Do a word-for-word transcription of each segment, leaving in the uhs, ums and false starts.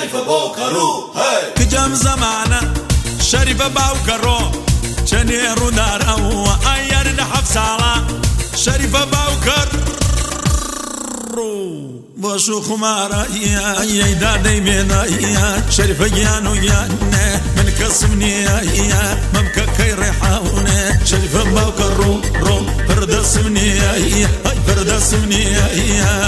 شريف بوكرو هاي كجام زمانه شريف بوكرو شنيرو دارو اير نحف سالا شريف بوكر باشو خمارا يا يا دادي مينا يا شريف جانو يا من كسمني يا ممك كي ريحاوني شريف بوكرو رو فردسمني يا فردسمني يا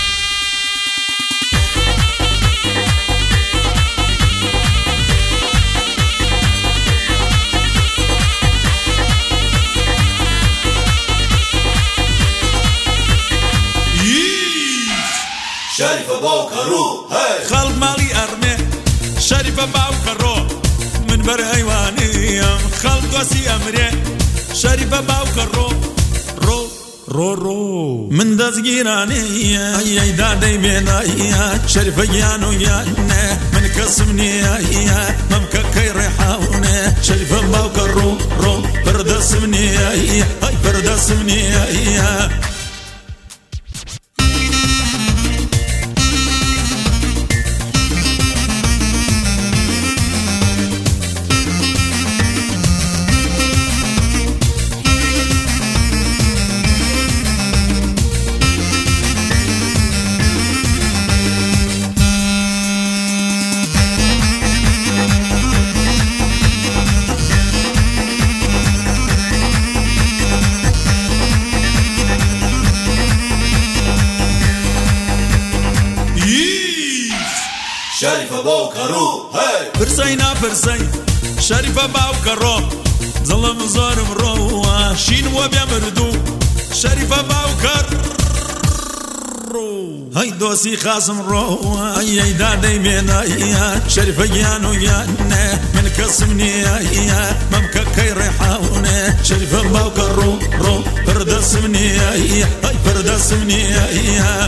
شريف بوكرو هاي خلق مالي أرمي شريف بوكرو من بر حيواني خلق وسي أمري شريف بوكرو رو رو رو من دزگیرانی یا دادی بینایی شريف جانو یا من کسمنی یا ممک کی ريحاوني شريف بوكرو رو بردسمني یا بردسمني یا شريف بوكرو هاي فرسينا فرسي شريف بوكرو ظلم ظالم روا شين وبيمردو شريف بوكر هاي دوسي خاصم روا يا دادي مينا يا شريف جانو يا من كسمني يا ممك كي ريحاوني شريف بوكرو رو فردسمني يا فردسمني يا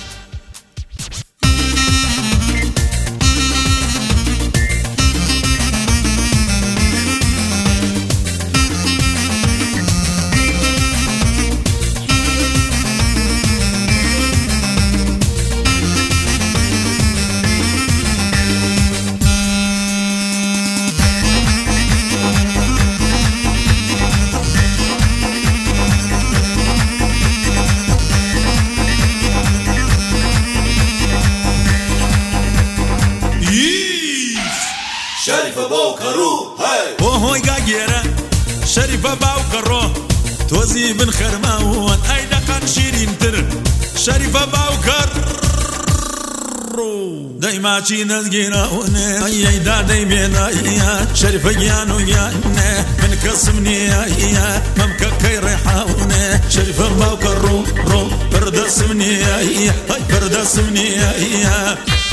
شريف بوكرو هاي وهوي قاقيرة شريف بوكرو توزي بن خرماون اي دقن شيرين تر شريف بوكر دايما شي نزقيرون اي دادي بينا يا شريف جانو يا من كسمني يا ممك كي ريحاوني شريف بوكرو رو فردسمني يا فردسمني يا